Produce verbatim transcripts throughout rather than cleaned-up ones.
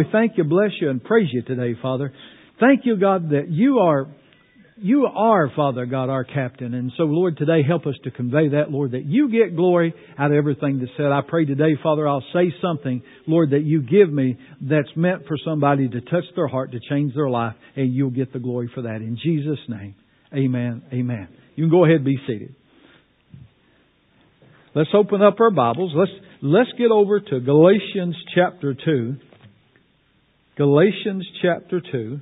We thank you, bless you, and praise you today, Father. Thank you, God, that you are, you are, Father God, our captain. And so, Lord, today help us to convey that, Lord, that you get glory out of everything that's said. I pray today, Father, I'll say something, Lord, that you give me that's meant for somebody to touch their heart, to change their life, and you'll get the glory for that. In Jesus' name, amen, amen. You can go ahead and be seated. Let's open up our Bibles. Let's, let's get over to Galatians chapter two. Galatians chapter two.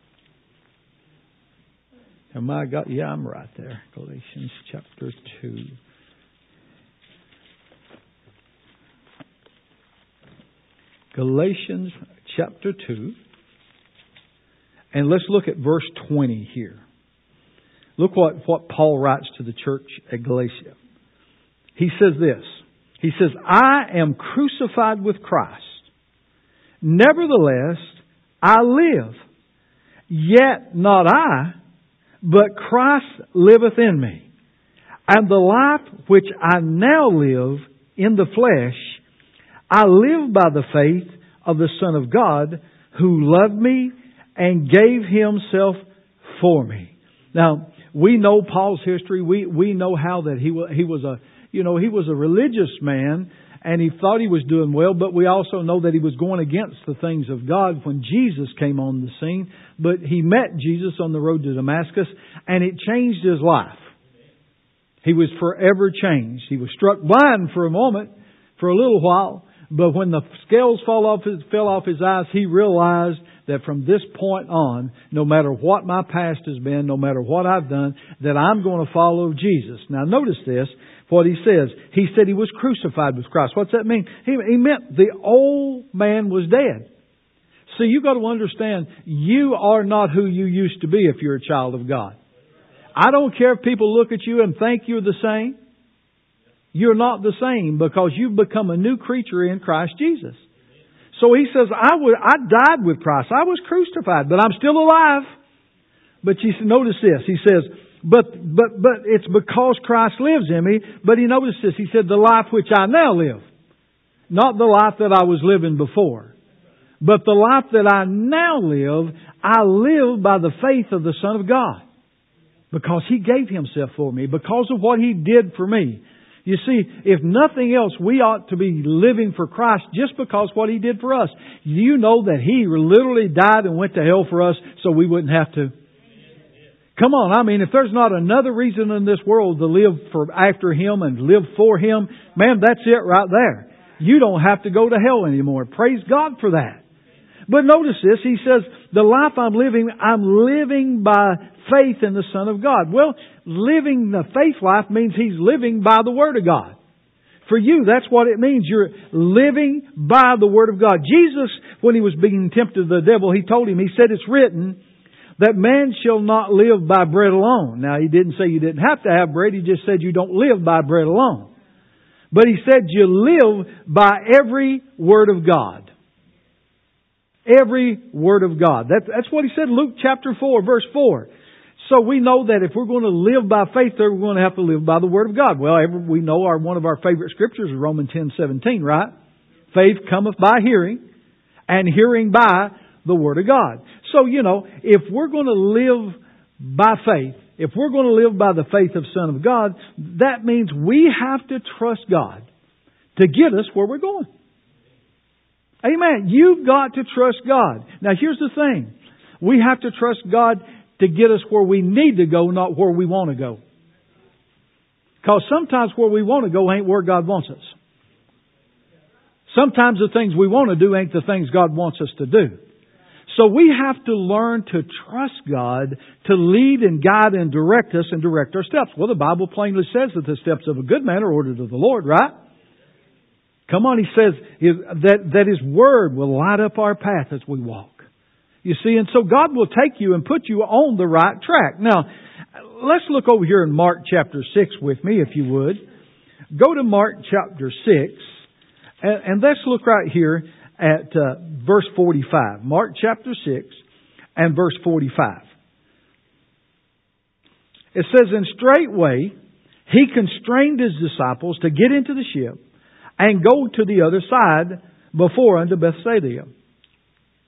Am I got? Yeah, I'm right there. Galatians chapter two. Galatians chapter two. And let's look at verse twenty here. Look what, what Paul writes to the church at Galatia. He says this. He says, I am crucified with Christ. Nevertheless, I live. Yet not I, but Christ liveth in me. And the life which I now live in the flesh, I live by the faith of the Son of God, who loved me and gave Himself for me. Now, we know Paul's history. We we know how that he was, he was a, you know, he was a religious man, and he thought he was doing well, but we also know that he was going against the things of God when Jesus came on the scene. But he met Jesus on the road to Damascus, and it changed his life. He was forever changed. He was struck blind for a moment, for a little while, but when the scales fall off his, fell off his eyes, he realized that from this point on, no matter what my past has been, no matter what I've done, that I'm going to follow Jesus. Now notice this. What he says, he said he was crucified with Christ. What's that mean? He, he meant the old man was dead. See, you've got to understand, you are not who you used to be if you're a child of God. I don't care if people look at you and think you're the same. You're not the same because you've become a new creature in Christ Jesus. So he says, I would, I died with Christ. I was crucified, but I'm still alive. But you notice this. He says, But, but, but it's because Christ lives in me. But he noticed this. He said, the life which I now live. Not the life that I was living before. But the life that I now live, I live by the faith of the Son of God. Because He gave Himself for me. Because of what He did for me. You see, if nothing else, we ought to be living for Christ just because what He did for us. You know that He literally died and went to hell for us so we wouldn't have to. Come on, I mean, if there's not another reason in this world to live for after Him and live for Him, man, that's it right there. You don't have to go to hell anymore. Praise God for that. But notice this, he says, the life I'm living, I'm living by faith in the Son of God. Well, living the faith life means he's living by the Word of God. For you, that's what it means. You're living by the Word of God. Jesus, when He was being tempted of the devil, He told him, He said, it's written, that man shall not live by bread alone. Now, He didn't say you didn't have to have bread. He just said you don't live by bread alone. But He said you live by every word of God. Every word of God. That, that's what He said in Luke chapter four, verse four. So we know that if we're going to live by faith, then we're going to have to live by the Word of God. Well, every, we know our one of our favorite scriptures is Romans ten seventeen, right? Faith cometh by hearing, and hearing by the Word of God. So, you know, if we're going to live by faith, if we're going to live by the faith of Son of God, that means we have to trust God to get us where we're going. Amen. You've got to trust God. Now, here's the thing. We have to trust God to get us where we need to go, not where we want to go. Because sometimes where we want to go ain't where God wants us. Sometimes the things we want to do ain't the things God wants us to do. So we have to learn to trust God to lead and guide and direct us and direct our steps. Well, the Bible plainly says that the steps of a good man are ordered of the Lord, right? Come on, He says that, that His Word will light up our path as we walk. You see, and so God will take you and put you on the right track. Now, let's look over here in Mark chapter six with me, if you would. Go to Mark chapter six, and, and let's look right here at uh, verse forty-five. Mark chapter six and verse forty-five. It says, and straightway He constrained His disciples to get into the ship and go to the other side before unto Bethsaida.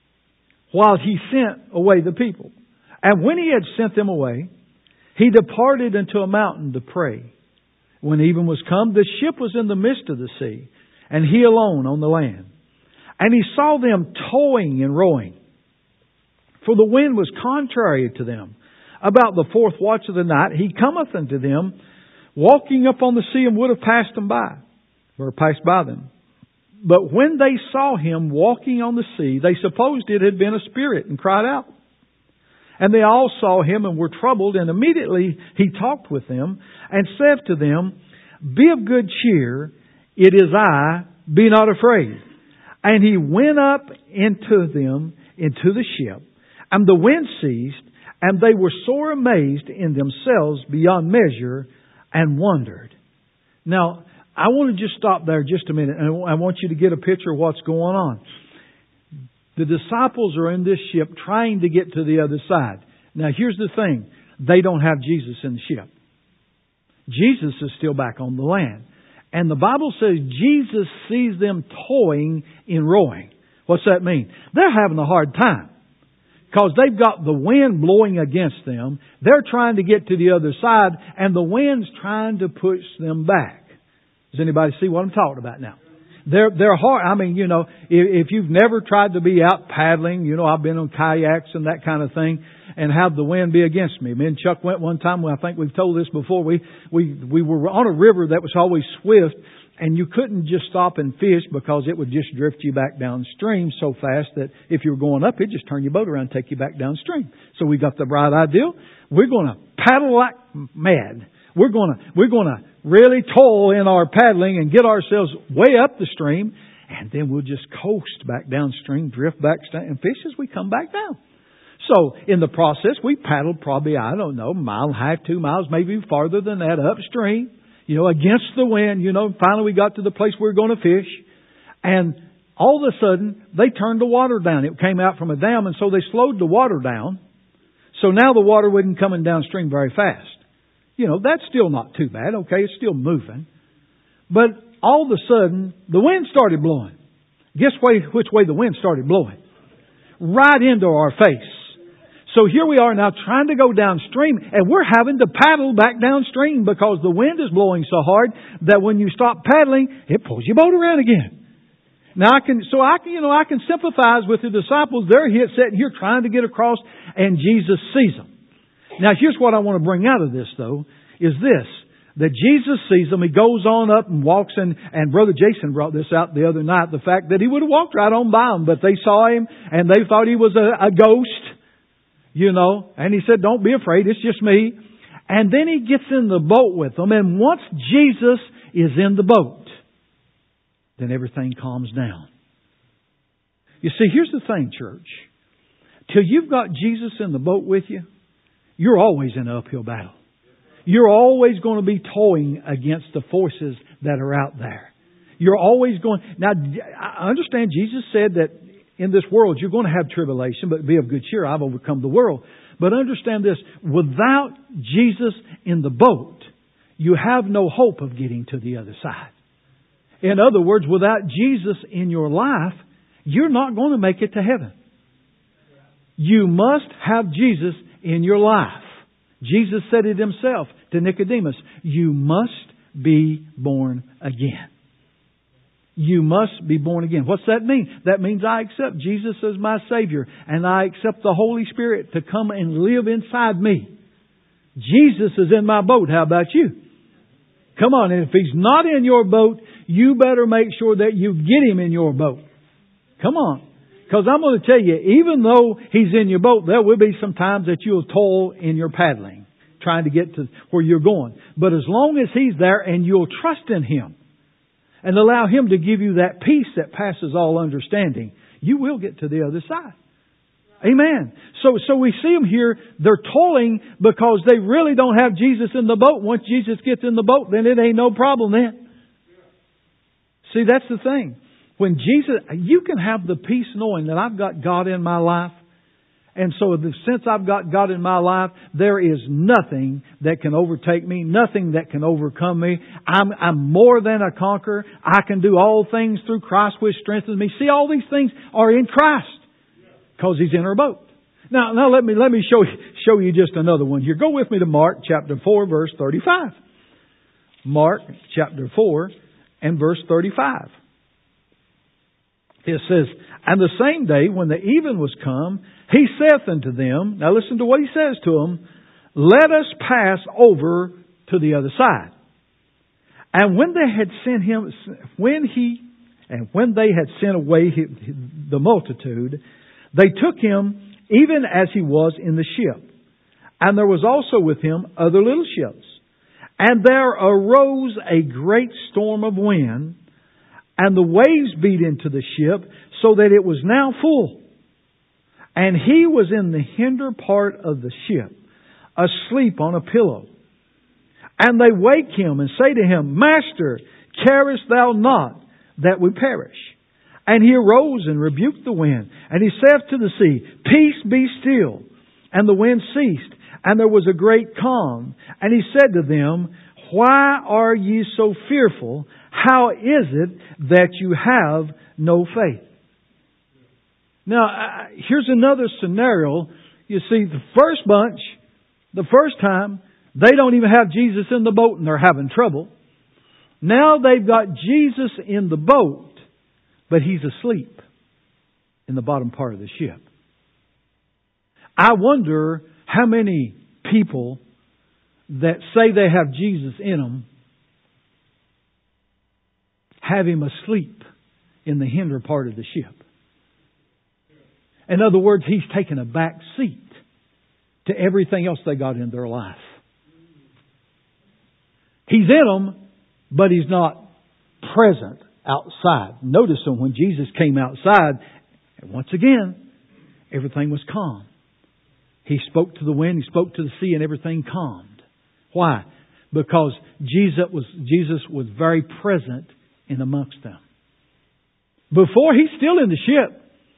while He sent away the people. And when He had sent them away, He departed into a mountain to pray. When even was come, the ship was in the midst of the sea, and He alone on the land. And He saw them towing and rowing, for the wind was contrary to them. About the fourth watch of the night, He cometh unto them, walking up on the sea, and would have passed them by, or passed by them. But when they saw Him walking on the sea, they supposed it had been a spirit, and cried out. And they all saw Him and were troubled, and immediately He talked with them, and said to them, Be of good cheer, it is I, be not afraid. And He went up into them, into the ship, and the wind ceased, and they were sore amazed in themselves beyond measure, and wondered. Now, I want to just stop there just a minute, and I want you to get a picture of what's going on. The disciples are in this ship trying to get to the other side. Now, here's the thing. They don't have Jesus in the ship. Jesus is still back on the land. And the Bible says Jesus sees them toying in rowing. What's that mean? They're having a hard time, because they've got the wind blowing against them. They're trying to get to the other side, and the wind's trying to push them back. Does anybody see what I'm talking about now? They're, they're hard. I mean, you know, if, if you've never tried to be out paddling, you know, I've been on kayaks and that kind of thing, and have the wind be against me. Me and Chuck went one time, well, I think we've told this before, we, we, we were on a river that was always swift, and you couldn't just stop and fish because it would just drift you back downstream so fast that if you were going up, it'd just turn your boat around and take you back downstream. So we got the bright idea. We're going to paddle like mad. We're going to, we're going to really toil in our paddling and get ourselves way up the stream, and then we'll just coast back downstream, drift back and fish as we come back down. So in the process, we paddled probably, I don't know, a mile and a half, two miles, maybe farther than that upstream, you know, against the wind. You know, finally we got to the place we were going to fish, and all of a sudden they turned the water down. It came out from a dam, and so they slowed the water down. So now the water wasn't coming downstream very fast. You know, that's still not too bad. Okay, it's still moving. But all of a sudden, the wind started blowing. Guess way, which way the wind started blowing? Right into our face. So here we are now trying to go downstream, and we're having to paddle back downstream because the wind is blowing so hard that when you stop paddling, it pulls your boat around again. Now I can, so I can, you know, I can sympathize with the disciples. They're here sitting here trying to get across, and Jesus sees them. Now here's what I want to bring out of this, though, is this. That Jesus sees them, He goes on up and walks in, and Brother Jason brought this out the other night, the fact that He would have walked right on by them, but they saw Him, and they thought He was a, a ghost, you know, and He said, don't be afraid, it's just me. And then He gets in the boat with them, and once Jesus is in the boat, then everything calms down. You see, here's the thing, church. Till you've got Jesus in the boat with you, you're always in an uphill battle. You're always going to be toying against the forces that are out there. You're always going... Now, I understand Jesus said that in this world you're going to have tribulation, but be of good cheer, I've overcome the world. But understand this, without Jesus in the boat, you have no hope of getting to the other side. In other words, without Jesus in your life, you're not going to make it to heaven. You must have Jesus in your life. Jesus said it Himself to Nicodemus. You must be born again. You must be born again. What's that mean? That means I accept Jesus as my Savior, and I accept the Holy Spirit to come and live inside me. Jesus is in my boat. How about you? Come on, and if He's not in your boat, you better make sure that you get Him in your boat. Come on. Because I'm going to tell you, even though He's in your boat, there will be some times that you'll toil in your paddling, trying to get to where you're going. But as long as He's there and you'll trust in Him and allow Him to give you that peace that passes all understanding, you will get to the other side. Amen. So, so we see them here, they're toiling because they really don't have Jesus in the boat. Once Jesus gets in the boat, then it ain't no problem then. See, that's the thing. When Jesus, you can have the peace knowing that I've got God in my life. And so since I've got God in my life, there is nothing that can overtake me, nothing that can overcome me. I'm, I'm more than a conqueror. I can do all things through Christ which strengthens me. See, all these things are in Christ. Because He's in our boat. Now, now let me let me show show you just another one here. Go with me to Mark chapter four, verse thirty-five. Mark chapter four and verse thirty-five. It says, "And the same day when the even was come, He saith unto them," now listen to what He says to them, "Let us pass over to the other side." And when they had sent him, when he, and when they had sent away the multitude, they took Him even as He was in the ship. And there was also with Him other little ships. And there arose a great storm of wind, and the waves beat into the ship, so that it was now full. And He was in the hinder part of the ship, asleep on a pillow. And they wake Him and say to Him, "Master, carest Thou not that we perish?" And He arose and rebuked the wind. And He saith to the sea, "Peace, be still." And the wind ceased, and there was a great calm. And He said to them, "Why are ye so fearful? How is it that you have no faith?" Now, uh, here's another scenario. You see, the first bunch, the first time, they don't even have Jesus in the boat and they're having trouble. Now they've got Jesus in the boat, but He's asleep in the bottom part of the ship. I wonder how many people that say they have Jesus in them have Him asleep in the hinder part of the ship. In other words, He's taken a back seat to everything else they got in their life. He's in them, but He's not present outside. Notice that when Jesus came outside, once again, everything was calm. He spoke to the wind, He spoke to the sea, and everything calmed. Why? Because Jesus was, Jesus was very present in amongst them. Before, He's still in the ship.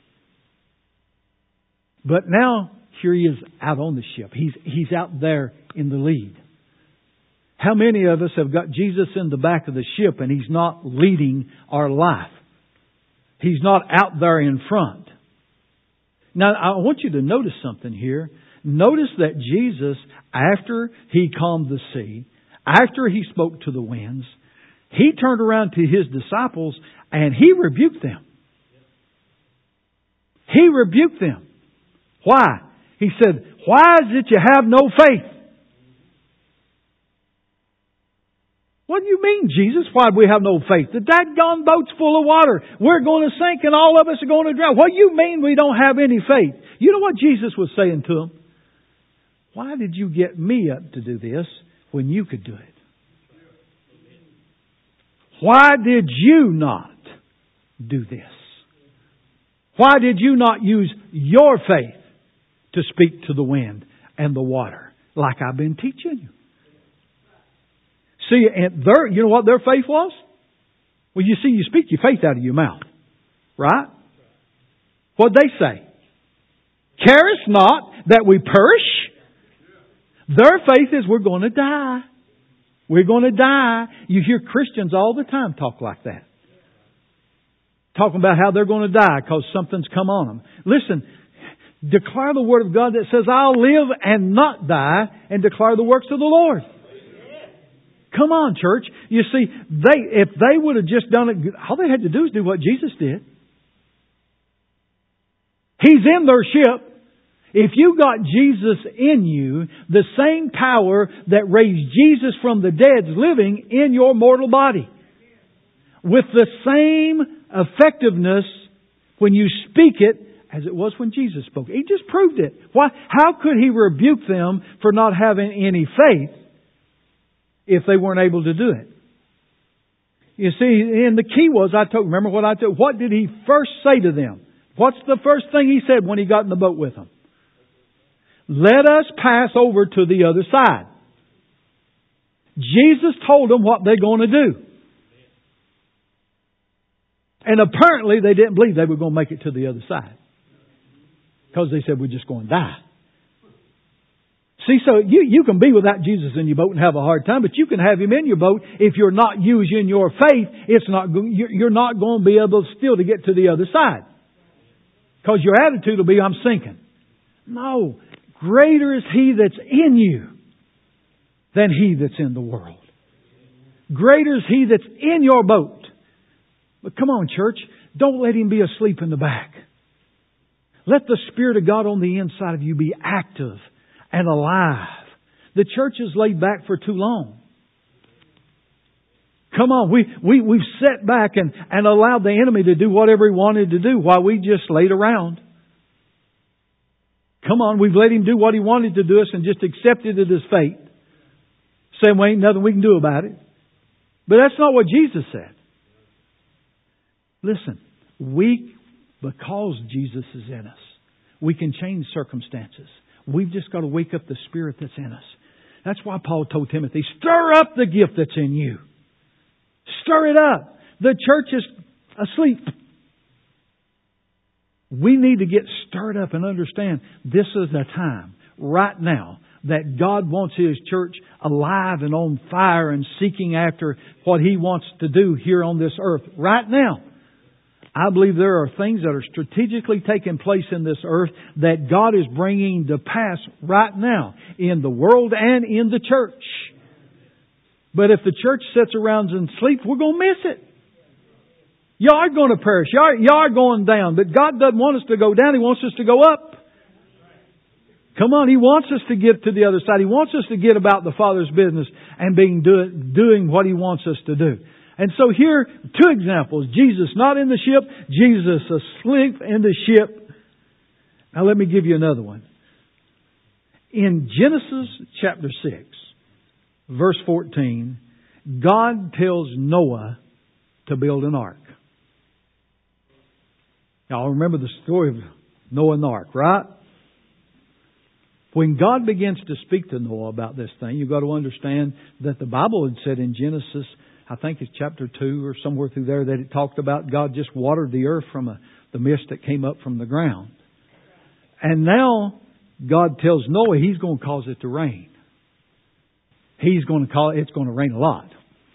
But now, here He is out on the ship. He's, he's out there in the lead. How many of us have got Jesus in the back of the ship and He's not leading our life? He's not out there in front. Now, I want you to notice something here. Notice that Jesus, after He calmed the sea, after He spoke to the winds, He turned around to His disciples and He rebuked them. He rebuked them. Why? He said, "Why is it you have no faith?" What do you mean, Jesus? Why do we have no faith? The daggone boat's full of water. We're going to sink and all of us are going to drown. What do you mean we don't have any faith? You know what Jesus was saying to them? Why did you get me up to do this when you could do it? Why did you not do this? Why did you not use your faith to speak to the wind and the water like I've been teaching you? See, and their, you know what their faith was? Well, you see, you speak your faith out of your mouth. Right? What'd they say? Carest not that we perish? Their faith is we're going to die. We're going to die. You hear Christians all the time talk like that. Talking about how they're going to die because something's come on them. Listen, declare the Word of God that says, "I'll live and not die," and declare the works of the Lord. Come on, church. You see, they if they would have just done it, all they had to do is do what Jesus did. He's in their ship. If you got Jesus in you, the same power that raised Jesus from the dead is living in your mortal body. With the same effectiveness when you speak it as it was when Jesus spoke. He just proved it. Why? How could He rebuke them for not having any faith if they weren't able to do it? You see, and the key was, I told, remember what I told, what did He first say to them? What's the first thing He said when He got in the boat with them? Let us pass over to the other side. Jesus told them what they're going to do. And apparently they didn't believe they were going to make it to the other side. Because they said, we're just going to die. See, so you, you can be without Jesus in your boat and have a hard time, but you can have Him in your boat. If you're not using your faith, it's not, you're not going to be able still to get to the other side. Because your attitude will be, I'm sinking. No. Greater is He that's in you than he that's in the world. Greater is He that's in your boat. But come on, church. Don't let Him be asleep in the back. Let the Spirit of God on the inside of you be active and alive. The church is laid back for too long. Come on, we, we, we've sat back and, and allowed the enemy to do whatever he wanted to do while we just laid around. Come on, we've let him do what he wanted to do us and just accepted it as fate. Saying, well, ain't nothing we can do about it. But that's not what Jesus said. Listen, we, because Jesus is in us, we can change circumstances. We've just got to wake up the Spirit that's in us. That's why Paul told Timothy, stir up the gift that's in you. Stir it up. The church is asleep. We need to get stirred up and understand this is the time, right now, that God wants His church alive and on fire and seeking after what He wants to do here on this earth. Right now. I believe there are things that are strategically taking place in this earth that God is bringing to pass right now in the world and in the church. But if the church sits around and sleeps, we're going to miss it. You are going to perish. You are, you are going down. But God doesn't want us to go down. He wants us to go up. Come on. He wants us to get to the other side. He wants us to get about the Father's business and being do, doing what He wants us to do. And so here, two examples. Jesus not in the ship. Jesus asleep in the ship. Now let me give you another one. In Genesis chapter six, verse fourteen, God tells Noah to build an ark. Y'all remember the story of Noah and the ark, right? When God begins to speak to Noah about this thing, you've got to understand that the Bible had said in Genesis, I think it's chapter two or somewhere through there, that it talked about God just watered the earth from a, the mist that came up from the ground. And now God tells Noah He's going to cause it to rain. He's going to call it, it's going to rain a lot.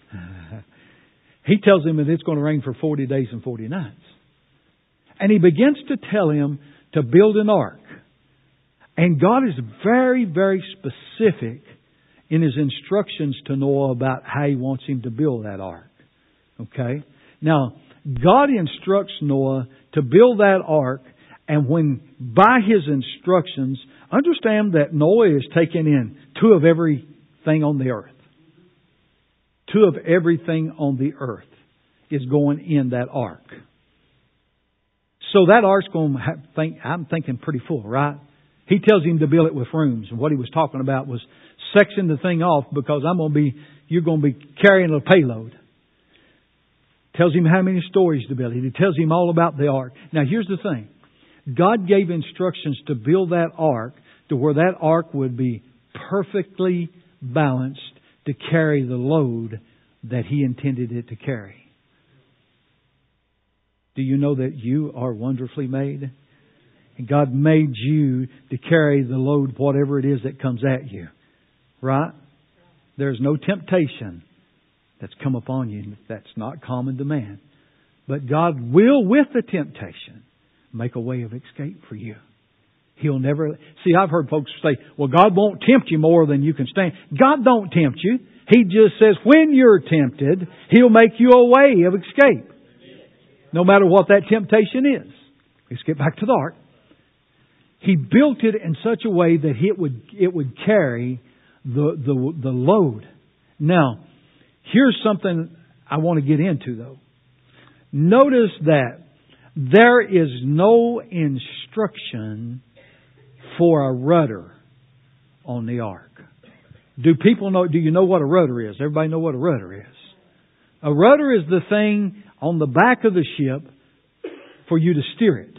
He tells him that it's going to rain for forty days and forty nights. And he begins to tell him to build an ark. And God is very, very specific in His instructions to Noah about how He wants him to build that ark. Okay? Now, God instructs Noah to build that ark, and when, by His instructions, understand that Noah is taking in two of everything on the earth. Two of everything on the earth is going in that ark. So that ark's going to have, think, I'm thinking pretty full, right? He tells him to build it with rooms. And what he was talking about was section the thing off because I'm going to be, you're going to be carrying a payload. Tells him how many stories to build it. He tells him all about the ark. Now here's the thing. God gave instructions to build that ark to where that ark would be perfectly balanced to carry the load that He intended it to carry. Do you know that you are wonderfully made? And God made you to carry the load, whatever it is that comes at you. Right? There's no temptation that's come upon you that's not common to man. But God will, with the temptation, make a way of escape for you. He'll never... See, I've heard folks say, well, God won't tempt you more than you can stand. God don't tempt you. He just says when you're tempted, He'll make you a way of escape. No matter what that temptation is. Let's get back to the ark. He built it in such a way that it would it would carry the, the, the load. Now, here's something I want to get into though. Notice that there is no instruction for a rudder on the ark. Do people know, do you know what a rudder is? Everybody know what a rudder is? A rudder is the thing on the back of the ship for you to steer it.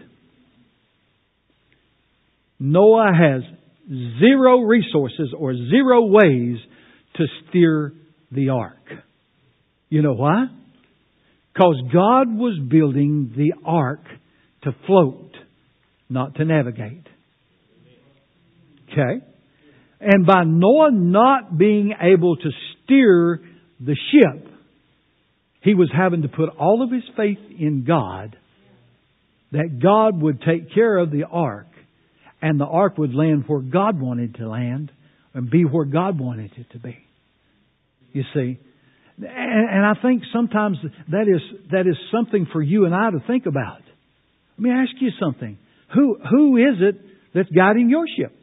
Noah has zero resources or zero ways to steer the ark. You know why? Because God was building the ark to float, not to navigate. Okay? And by Noah not being able to steer the ship, he was having to put all of his faith in God that God would take care of the ark, and the ark would land where God wanted to land and be where God wanted it to be. You see? And, and I think sometimes that is that is something for you and I to think about. Let me ask you something. Who who is it that's guiding your ship?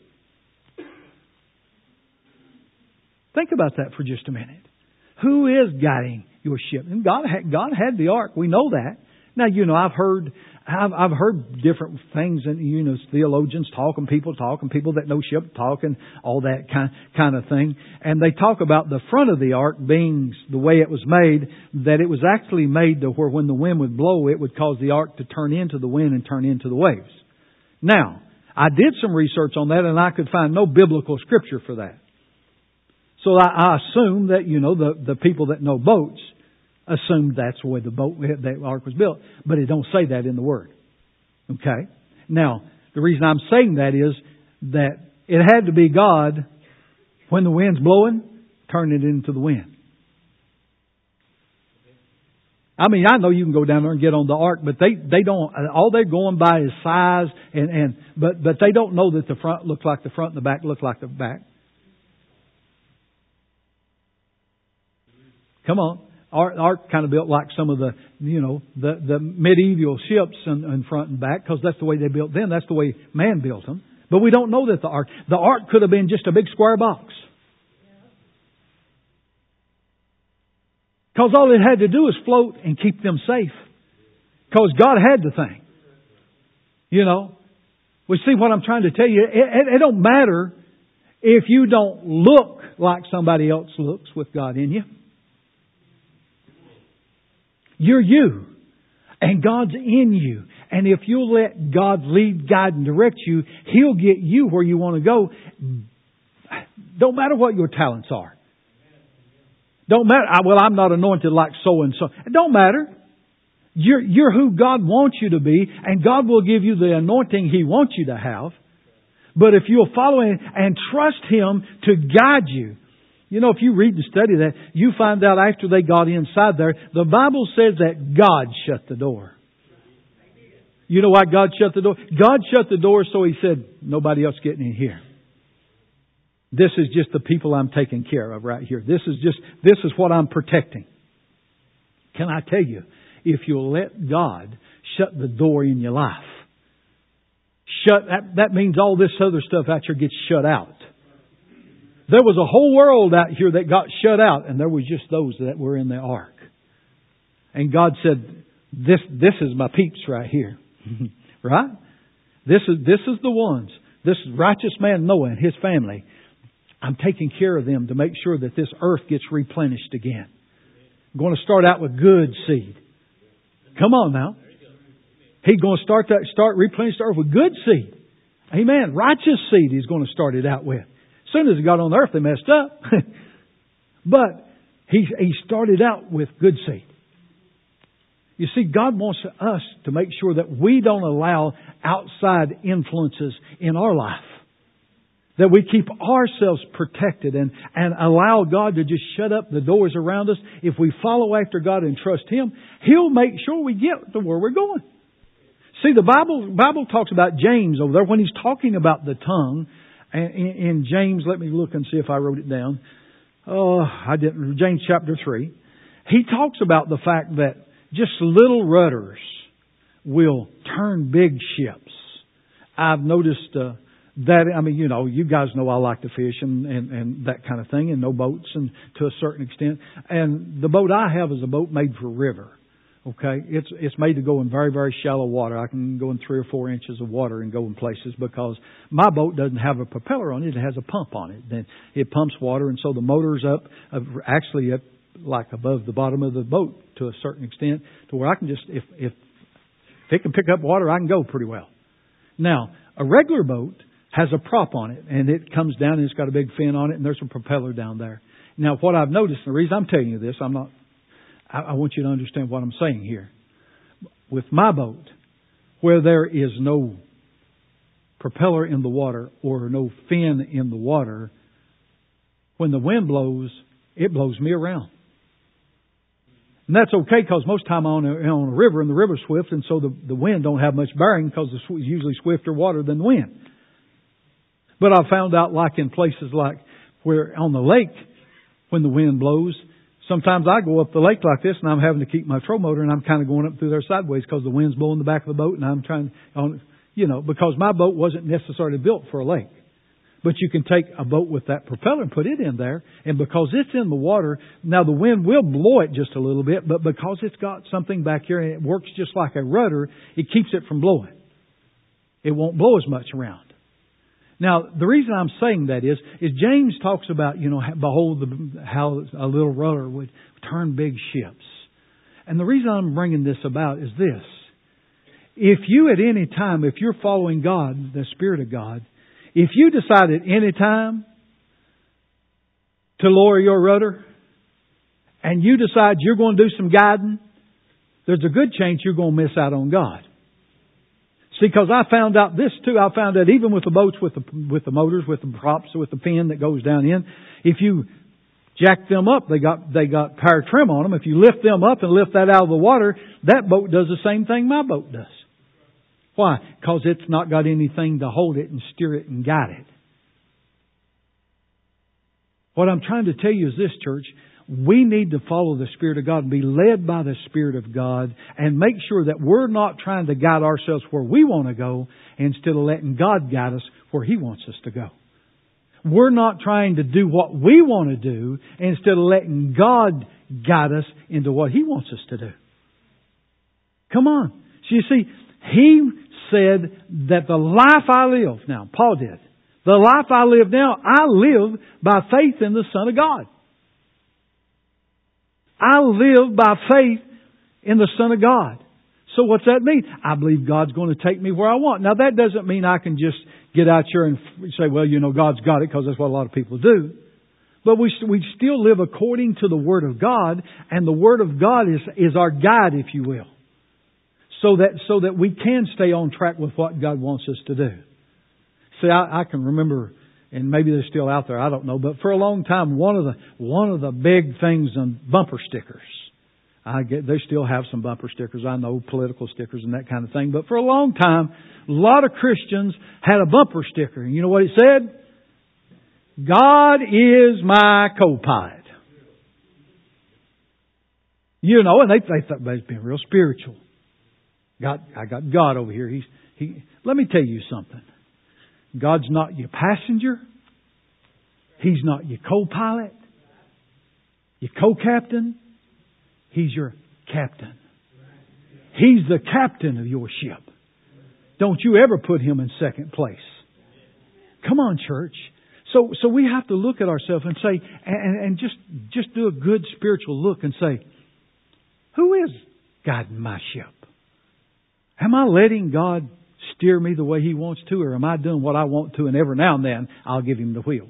Think about that for just a minute. Who is guiding your ship? And God had, God had the ark. We know that. Now, you know, I've heard I've, I've heard different things, and you know, theologians talk and people talk and people that know ship talk and all that kind kind of thing. And they talk about the front of the ark being the way it was made, that it was actually made to where when the wind would blow, it would cause the ark to turn into the wind and turn into the waves. Now, I did some research on that, and I could find no biblical scripture for that. So I, I assume that, you know, the, the people that know boats assumed that's the way the boat, that ark was built. But it don't say that in the Word. Okay? Now, the reason I'm saying that is that it had to be God, when the wind's blowing, turn it into the wind. I mean, I know you can go down there and get on the ark, but they, they don't, all they're going by is size and, and, but, but they don't know that the front looks like the front and the back look like the back. Come on. Ark, ark kind of built like some of the, you know, the, the medieval ships in, in front and back, because that's the way they built them. That's the way man built them. But we don't know that the ark, the ark could have been just a big square box. Because all it had to do is float and keep them safe. Because God had the thing. You know. We see what I'm trying to tell you. It, it, it don't matter if you don't look like somebody else looks with God in you. You're you. And God's in you. And if you'll let God lead, guide, and direct you, He'll get you where you want to go. Don't matter what your talents are. Don't matter. Well, I'm not anointed like so and so. It don't matter. You're, you're who God wants you to be, and God will give you the anointing He wants you to have. But if you'll follow Him and trust Him to guide you, you know, if you read and study that, you find out after they got inside there, the Bible says that God shut the door. You know why God shut the door? God shut the door so He said, nobody else getting in here. This is just the people I'm taking care of right here. This is just, this is what I'm protecting. Can I tell you, if you'll let God shut the door in your life, shut, that, that means all this other stuff out here gets shut out. There was a whole world out here that got shut out, and there was just those that were in the ark. And God said, this, this is my peeps right here. Right? This is, this is the ones. This righteous man Noah and his family. I'm taking care of them to make sure that this earth gets replenished again. I'm going to start out with good seed. Come on now. He's going to start that, start replenish the earth with good seed. Amen. Righteous seed He's going to start it out with. As soon as He got on the earth, they messed up. But he, he started out with good seed. You see, God wants us to make sure that we don't allow outside influences in our life. That we keep ourselves protected and, and allow God to just shut up the doors around us. If we follow after God and trust Him, He'll make sure we get to where we're going. See, the Bible Bible talks about James over there when he's talking about the tongue. And in, in James, let me look and see if I wrote it down. Oh, I didn't. James chapter three. He talks about the fact that just little rudders will turn big ships. I've noticed uh, that, I mean, you know, you guys know I like to fish and, and, and that kind of thing, and know boats and to a certain extent. And the boat I have is a boat made for river. Okay, it's it's made to go in very, very shallow water. I can go in three or four inches of water and go in places because my boat doesn't have a propeller on it. It has a pump on it. Then it pumps water, and so the motor's up, uh, actually up like above the bottom of the boat to a certain extent, to where I can just, if if, if it can pick up water, I can go pretty well. Now, a regular boat has a prop on it, and it comes down and it's got a big fin on it, and there's a propeller down there. Now, what I've noticed, and the reason I'm telling you this, I'm not. I want you to understand what I'm saying here. With my boat, where there is no propeller in the water or no fin in the water, when the wind blows, it blows me around. And that's okay because most time I'm on a, on a river and the river's swift, and so the, the wind don't have much bearing because it's usually swifter water than the wind. But I found out, like in places like where on the lake, when the wind blows, sometimes I go up the lake like this and I'm having to keep my troll motor and I'm kind of going up through there sideways because the wind's blowing the back of the boat and I'm trying on, you know, because my boat wasn't necessarily built for a lake. But you can take a boat with that propeller and put it in there, and because it's in the water, now the wind will blow it just a little bit, but because it's got something back here and it works just like a rudder, it keeps it from blowing. It won't blow as much around. Now, the reason I'm saying that is, is James talks about, you know, behold the, how a little rudder would turn big ships. And the reason I'm bringing this about is this. If you at any time, if you're following God, the Spirit of God, if you decide at any time to lower your rudder and you decide you're going to do some guiding, there's a good chance you're going to miss out on God. See, because I found out this too. I found out even with the boats, with the with the motors, with the props, with the pin that goes down in, if you jack them up, they got they got power trim on them. If you lift them up and lift that out of the water, that boat does the same thing my boat does. Why? Because it's not got anything to hold it and steer it and guide it. What I'm trying to tell you is this, church. We need to follow the Spirit of God and be led by the Spirit of God and make sure that we're not trying to guide ourselves where we want to go instead of letting God guide us where He wants us to go. We're not trying to do what we want to do instead of letting God guide us into what He wants us to do. Come on. So you see, He said that the life I live, now Paul did, the life I live now, I live by faith in the Son of God. I live by faith in the Son of God. So what's that mean? I believe God's going to take me where I want. Now that doesn't mean I can just get out here and say, well, you know, God's got it, because that's what a lot of people do. But we we still live according to the Word of God, and the Word of God is, is our guide, if you will. So that so that we can stay on track with what God wants us to do. See, I, I can remember, and maybe they're still out there, I don't know, but for a long time, one of the one of the big things on bumper stickers. I get they still have some bumper stickers, I know, political stickers and that kind of thing. But for a long time, a lot of Christians had a bumper sticker. And you know what it said? God is my co-pilot. You know, and they, they thought they'd been real spiritual. God, I got God over here. He's He. Let me tell you something. God's not your passenger. He's not your co-pilot, your co-captain. He's your captain. He's the captain of your ship. Don't you ever put Him in second place. Come on, church. So, so we have to look at ourselves and say, and, and just, just do a good spiritual look and say, who is guiding my ship? Am I letting God steer me the way He wants to, or am I doing what I want to, and every now and then I'll give Him the wheel?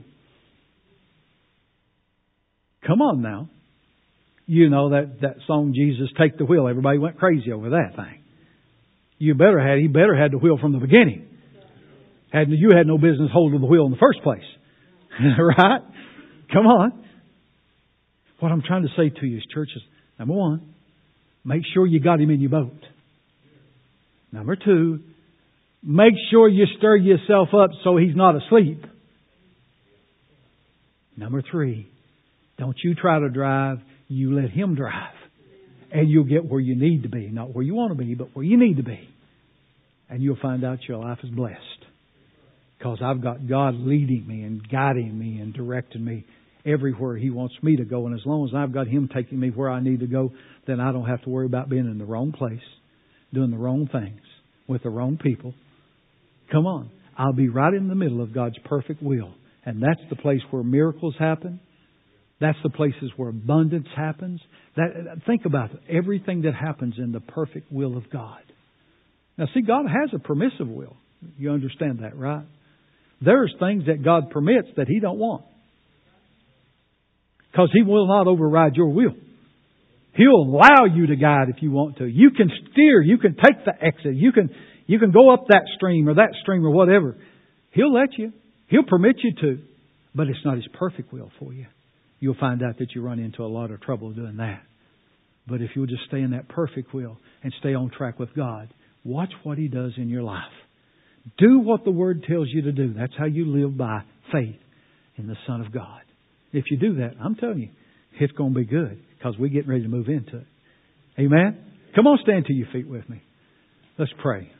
Come on now. You know that, that song, Jesus, Take the Wheel. Everybody went crazy over that thing. You better had, He better had the wheel from the beginning. Had, you had no business holding the wheel in the first place. Right? Come on. What I'm trying to say to you is, church, is, number one, make sure you got Him in your boat. Number two, make sure you stir yourself up so He's not asleep. Number three, don't you try to drive. You let Him drive. And you'll get where you need to be. Not where you want to be, but where you need to be. And you'll find out your life is blessed. Because I've got God leading me and guiding me and directing me everywhere He wants me to go. And as long as I've got Him taking me where I need to go, then I don't have to worry about being in the wrong place, doing the wrong things, with the wrong people. Come on. I'll be right in the middle of God's perfect will. And that's the place where miracles happen. That's the places where abundance happens. That, think about it. Everything that happens in the perfect will of God. Now see, God has a permissive will. You understand that, right? There's things that God permits that He don't want. Because He will not override your will. He'll allow you to guide if you want to. You can steer. You can take the exit. You can, you can go up that stream or that stream or whatever. He'll let you. He'll permit you to. But it's not His perfect will for you. You'll find out that you run into a lot of trouble doing that. But if you'll just stay in that perfect will and stay on track with God, watch what He does in your life. Do what the Word tells you to do. That's how you live by faith in the Son of God. If you do that, I'm telling you, it's going to be good because we're getting ready to move into it. Amen? Come on, stand to your feet with me. Let's pray.